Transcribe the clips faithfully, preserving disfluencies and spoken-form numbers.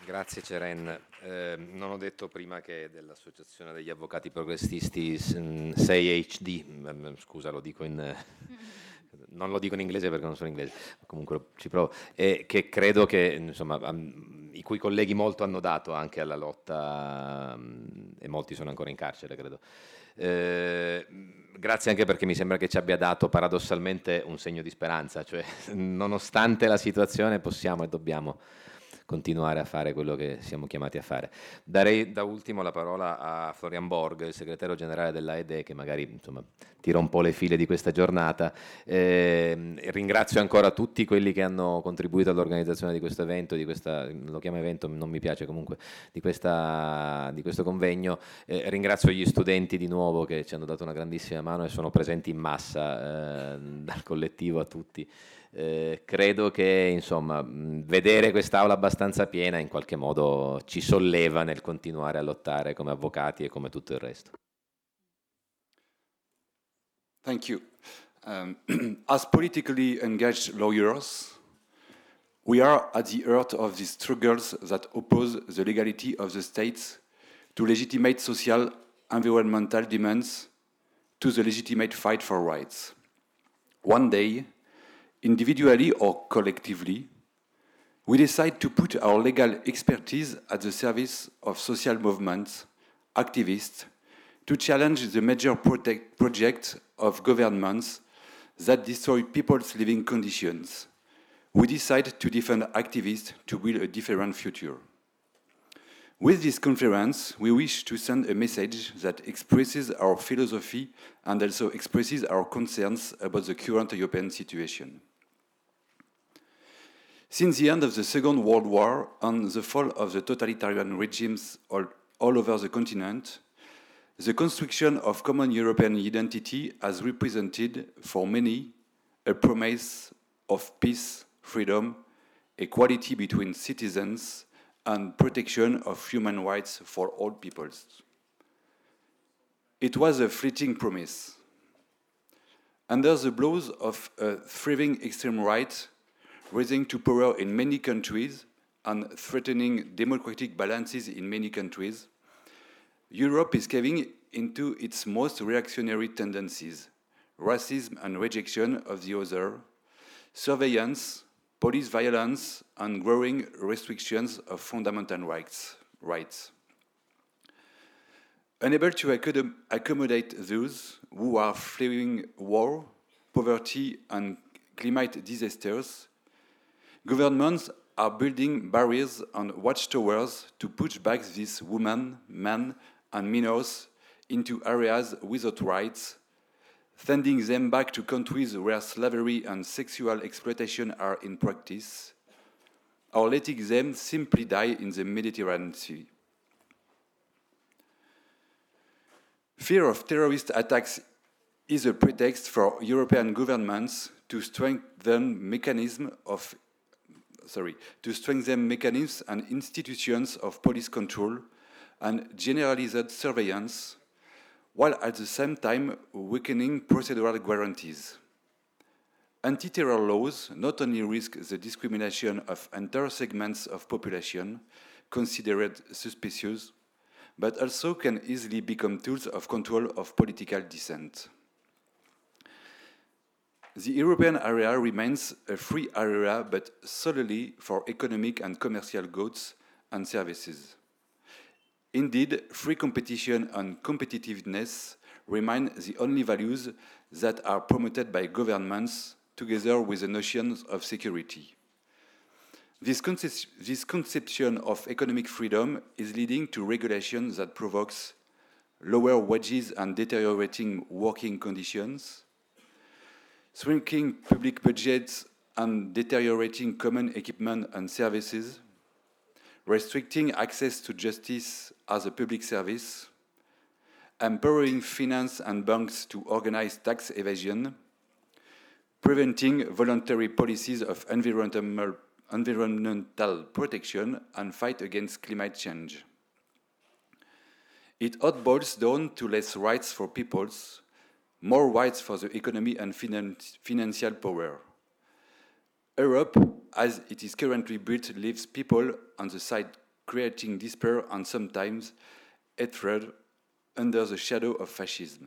Grazie Ceren. Eh, non ho detto prima che dell'Associazione degli Avvocati Progressisti sei H D, mm, scusa, lo dico in... non lo dico in inglese perché non sono inglese, comunque ci provo, e che credo che, insomma, am- i cui colleghi molto hanno dato anche alla lotta, mm, e molti sono ancora in carcere, credo. Eh, grazie anche perché mi sembra che ci abbia dato paradossalmente un segno di speranza, cioè nonostante la situazione possiamo e dobbiamo continuare a fare quello che siamo chiamati a fare. Darei da ultimo la parola a Florian Borg, il segretario generale dell'A E D E, che magari insomma, tira un po' le file di questa giornata. Eh, ringrazio ancora tutti quelli che hanno contribuito all'organizzazione di questo evento, di questa, lo chiamo evento, non mi piace comunque, di, questa, di questo convegno. Eh, ringrazio gli studenti di nuovo che ci hanno dato una grandissima mano e sono presenti in massa, eh, dal collettivo a tutti. Eh, credo che insomma, mh, vedere quest'aula abbastanza piena in qualche modo ci solleva nel continuare a lottare come avvocati e come tutto il resto. Thank you. Um, as politically engaged lawyers, we are at the heart of the struggles that oppose the legality of the states to legitimate social, environmental demands, to the legitimate fight for rights. One day, individually or collectively, we decide to put our legal expertise at the service of social movements, activists, to challenge the major protect projects of governments that destroy people's living conditions. We decide to defend activists to build a different future. With this conference, we wish to send a message that expresses our philosophy and also expresses our concerns about the current European situation. Since the end of the Second World War and the fall of the totalitarian regimes all, all over the continent, the construction of common European identity has represented, for many, a promise of peace, freedom, equality between citizens, and protection of human rights for all peoples. It was a fleeting promise. Under the blows of a thriving extreme right, rising to power in many countries and threatening democratic balances in many countries, Europe is caving into its most reactionary tendencies: racism and rejection of the other, surveillance, police violence, and growing restrictions of fundamental rights. rights. Unable to accommodate those who are fleeing war, poverty, and climate disasters, governments are building barriers and watchtowers to push back these women, men, and minors into areas without rights, sending them back to countries where slavery and sexual exploitation are in practice, or letting them simply die in the Mediterranean Sea. Fear of terrorist attacks is a pretext for European governments to strengthen mechanisms of sorry, to strengthen mechanisms and institutions of police control and generalized surveillance, while at the same time weakening procedural guarantees. Anti-terror laws not only risk the discrimination of entire segments of population considered suspicious, but also can easily become tools of control of political dissent. The European area remains a free area, but solely for economic and commercial goods and services. Indeed, free competition and competitiveness remain the only values that are promoted by governments, together with the notions of security. This, concep this conception of economic freedom is leading to regulation that provokes lower wages and deteriorating working conditions, shrinking public budgets and deteriorating common equipment and services, restricting access to justice as a public service, empowering finance and banks to organize tax evasion, preventing voluntary policies of environmental, environmental protection and fight against climate change. It all boils down to less rights for peoples, more rights for the economy and finan financial power. Europe, as it is currently built, leaves people on the side creating despair and sometimes hatred under the shadow of fascism.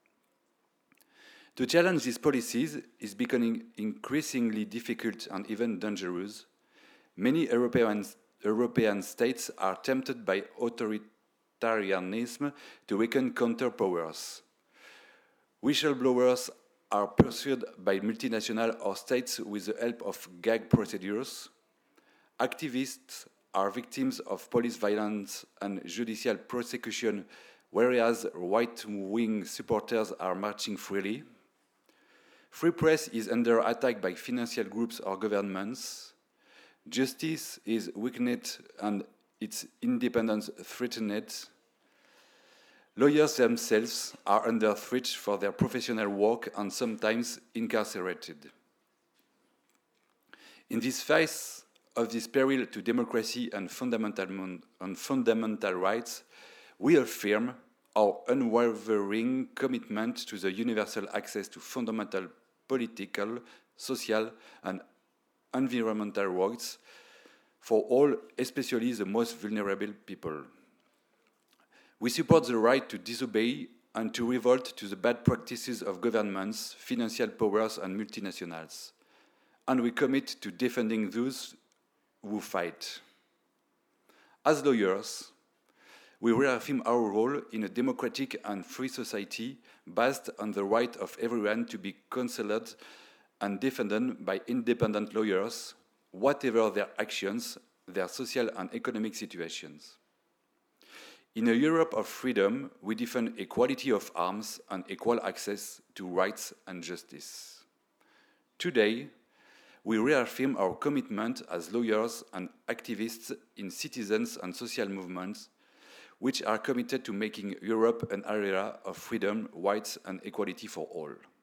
To challenge these policies is becoming increasingly difficult and even dangerous. Many European, European states are tempted by authoritarianism to weaken counterpowers. Whistleblowers are pursued by multinational or states with the help of gag procedures. Activists are victims of police violence and judicial prosecution, whereas right-wing supporters are marching freely. Free press is under attack by financial groups or governments. Justice is weakened and its independence threatened. Lawyers themselves are under threat for their professional work and sometimes incarcerated. In this face of this peril to democracy and fundamental, and fundamental rights, we affirm our unwavering commitment to the universal access to fundamental political, social, and environmental rights for all, especially the most vulnerable people. We support the right to disobey and to revolt to the bad practices of governments, financial powers, and multinationals. And we commit to defending those who fight. As lawyers, we reaffirm our role in a democratic and free society based on the right of everyone to be counseled and defended by independent lawyers, whatever their actions, their social and economic situations. In a Europe of freedom, we defend equality of arms and equal access to rights and justice. Today, we reaffirm our commitment as lawyers and activists in citizens and social movements, which are committed to making Europe an area of freedom, rights, and equality for all.